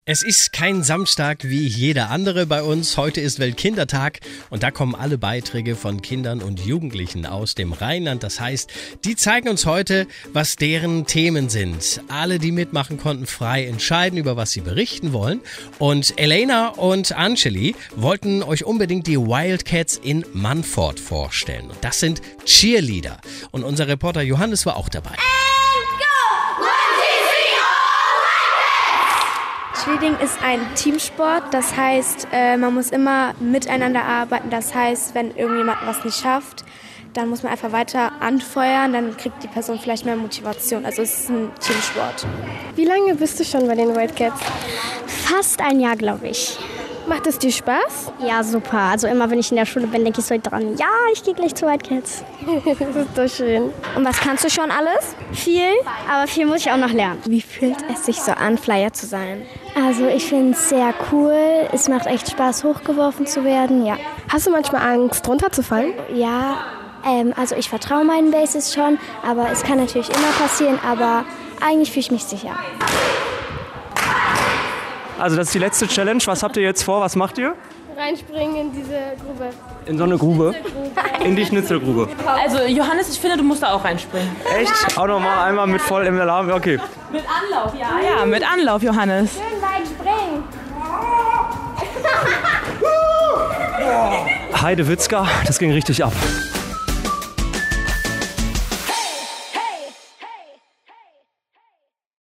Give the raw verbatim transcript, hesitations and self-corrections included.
Es ist kein Samstag wie jeder andere bei uns. Heute ist Weltkindertag und da kommen alle Beiträge von Kindern und Jugendlichen aus dem Rheinland. Das heißt, die zeigen uns heute, was deren Themen sind. Alle, die mitmachen, konnten frei entscheiden, über was sie berichten wollen. Und Elena und Angeli wollten euch unbedingt die Wildcats in Mannfort vorstellen. Und das sind Cheerleader. Und unser Reporter Johannes war auch dabei. Cheerleading ist ein Teamsport, das heißt, äh, man muss immer miteinander arbeiten. Das heißt, wenn irgendjemand was nicht schafft, dann muss man einfach weiter anfeuern, dann kriegt die Person vielleicht mehr Motivation. Also es ist ein Teamsport. Wie lange bist du schon bei den Wildcats? Fast ein Jahr, glaube ich. Macht es dir Spaß? Ja, super. Also immer, wenn ich in der Schule bin, denke ich so dran, ja, ich gehe gleich zu Wildcats. Das ist doch schön. Und was kannst du schon alles? Viel, aber viel muss ich auch noch lernen. Wie fühlt es sich so an, Flyer zu sein? Also ich finde es sehr cool. Es macht echt Spaß, hochgeworfen zu werden, ja. Hast du manchmal Angst, runterzufallen? Ja, ähm, also ich vertraue meinen Bases schon, aber es kann natürlich immer passieren, aber eigentlich fühle ich mich sicher. Also das ist die letzte Challenge. Was habt ihr jetzt vor? Was macht ihr? Reinspringen in diese Grube. In so eine Grube? In die Schnitzelgrube. Also Johannes, ich finde, du musst da auch reinspringen. Echt? Auch nochmal einmal mit voll im Alarm? Okay. Mit Anlauf, ja. Ja, mit Anlauf, Johannes. Schön weit springen. Heide Witzka, das ging richtig ab.